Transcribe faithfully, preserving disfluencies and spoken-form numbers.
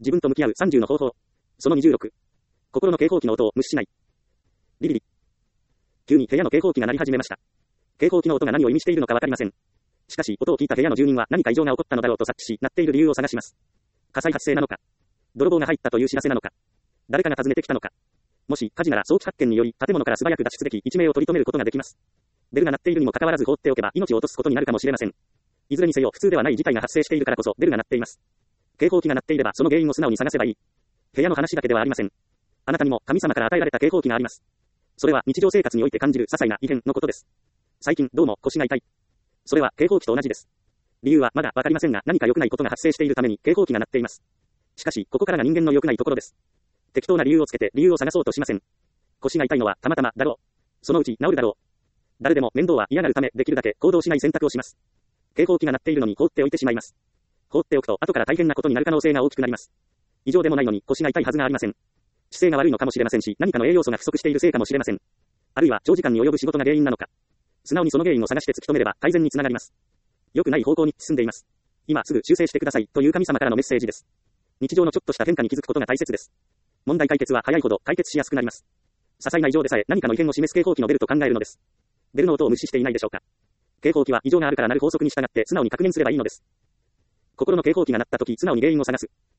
自分と向き合うさんじゅうの方法。そのにじゅうろく。心の警報器の音を無視しない。リリリ。急に部屋の警報器が鳴り始めました。警報器の音が何を意味しているのかわかりません。しかし、音を聞いた部屋の住人は何か異常が起こったのだろうと察知し、鳴っている理由を探します。火災発生なのか。泥棒が入ったという知らせなのか。誰かが訪ねてきたのか。もし、火事なら早期発見により、建物から素早く脱出でき、一命を取り留めることができます。ベルが鳴っているにもかかわらず放っておけば、命を落とすことになるかもしれません。いずれにせよ、普通ではない事態が発生しているからこそ、ベルが鳴っています。警報器が鳴っていれば、その原因を素直に探せばいい。部屋の話だけではありません。あなたにも神様から与えられた警報器があります。それは日常生活において感じる些細な異変のことです。最近、どうも腰が痛い。それは警報器と同じです。理由はまだわかりませんが、何か良くないことが発生しているために警報器が鳴っています。しかし、ここからが人間の良くないところです。適当な理由をつけて理由を探そうとしません。腰が痛いのはたまたまだろう。そのうち治るだろう。誰でも面倒は嫌がるため、できるだけ行動しない選択をします。警報器が鳴っているのに放っておいてしまいます。放っておくと後から大変なことになる可能性が大きくなります。異常でもないのに腰が痛いはずがありません。姿勢が悪いのかもしれませんし、何かの栄養素が不足しているせいかもしれません。あるいは長時間に及ぶ仕事が原因なのか。素直にその原因を探して突き止めれば改善につながります。良くない方向に進んでいます。今すぐ修正してくださいという神様からのメッセージです。日常のちょっとした変化に気づくことが大切です。問題解決は早いほど解決しやすくなります。些細な異常でさえ何かの異変を示す警報器のベルと考えるのです。ベルの音を無視していないでしょうか。警報器は異常があるから鳴る法則に従って素直に確認すればいいのです。心の警報器が鳴ったとき素直に原因を探す。